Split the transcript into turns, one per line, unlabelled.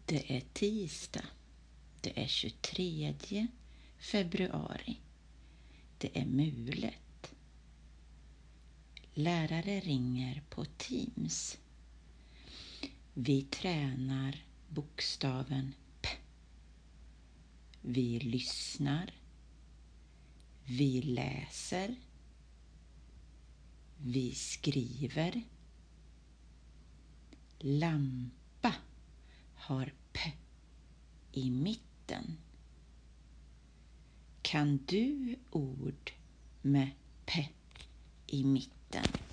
Det är tisdag. Det är 23 februari. Det är mulet. Lärare ringer på Teams. Vi tränar bokstaven P. Vi lyssnar. Vi läser. Vi skriver. Lampa har P i mitten. Kan du ord med P i mitten?